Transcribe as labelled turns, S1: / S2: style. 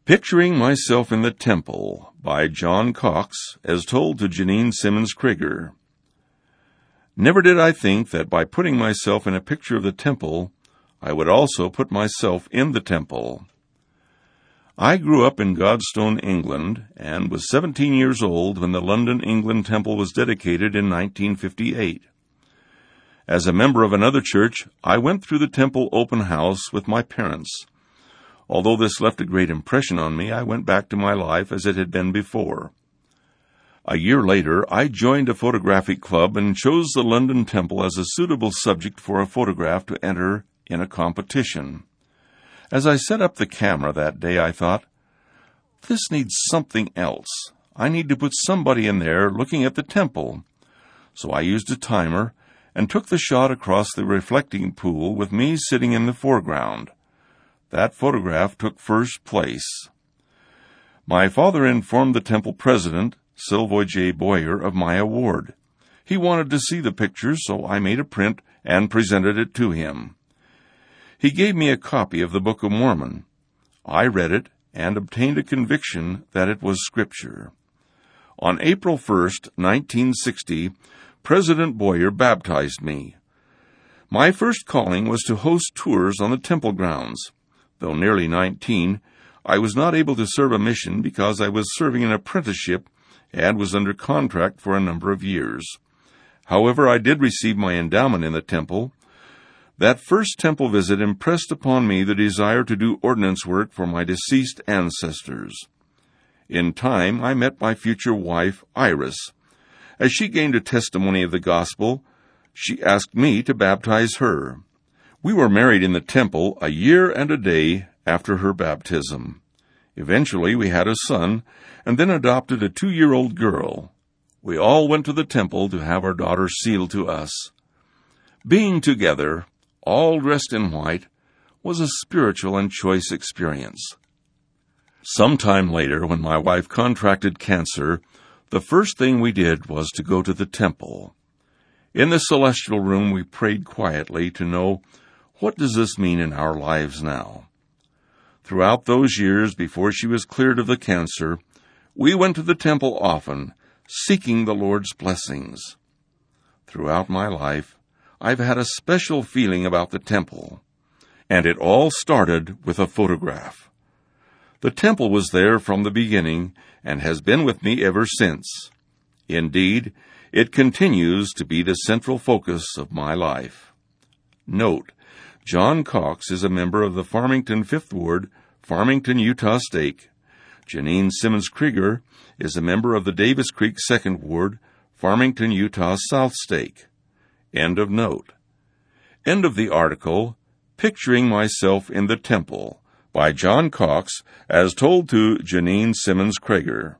S1: Picturing Myself in the Temple by John Cox, as told to Janine Simmons Krieger. Never did I think that by putting myself in a picture of the temple, I would also put myself in the temple. I grew up in Godstone, England, and was 17 years old when the London, England temple was dedicated in 1958. As a member of another church, I went through the temple open house with my parents. Although this left a great impression on me, I went back to my life as it had been before. A year later, I joined a photographic club and chose the London Temple as a suitable subject for a photograph to enter in a competition. As I set up the camera that day, I thought, this needs something else. I need to put somebody in there looking at the temple. So I used a timer and took the shot across the reflecting pool with me sitting in the foreground. That photograph took first place. My father informed the temple president, Sylvoy J. Boyer, of my award. He wanted to see the picture, so I made a print and presented it to him. He gave me a copy of the Book of Mormon. I read it and obtained a conviction that it was Scripture. On April 1st, 1960, President Boyer baptized me. My first calling was to host tours on the temple grounds. Though nearly 19, I was not able to serve a mission because I was serving an apprenticeship and was under contract for a number of years. However, I did receive my endowment in the temple. That first temple visit impressed upon me the desire to do ordnance work for my deceased ancestors. In time, I met my future wife, Iris. As she gained a testimony of the gospel, she asked me to baptize her. We were married in the temple a year and a day after her baptism. Eventually, we had a son, and then adopted a 2-year-old girl. We all went to the temple to have our daughter sealed to us. Being together, all dressed in white, was a spiritual and choice experience. Sometime later, when my wife contracted cancer, the first thing we did was to go to the temple. In the celestial room, we prayed quietly to know, what does this mean in our lives now? Throughout those years before she was cleared of the cancer, we went to the temple often, seeking the Lord's blessings. Throughout my life, I've had a special feeling about the temple, and it all started with a photograph. The temple was there from the beginning and has been with me ever since. Indeed, it continues to be the central focus of my life. Note, John Cox is a member of the Farmington 5th Ward, Farmington, Utah Stake. Janine Simmons Krieger is a member of the Davis Creek 2nd Ward, Farmington, Utah South Stake. End of note. End of the article, Picturing Myself in the Temple, by John Cox, as told to Janine Simmons Krieger.